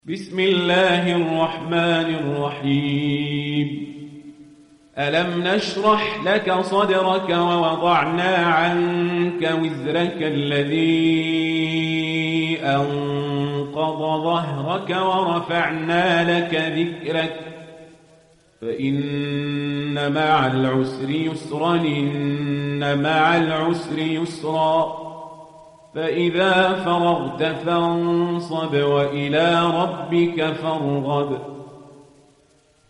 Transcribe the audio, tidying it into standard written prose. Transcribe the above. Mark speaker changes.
Speaker 1: بسم الله الرحمن الرحيم. ألم نشرح لك صدرك ووضعنا عنك وزرك الذي أنقض ظهرك ورفعنا لك ذكرك فإن مع العسر يسرا إن مع العسر يسرا فإذا فرغت فانصب وإلى ربك فارغب.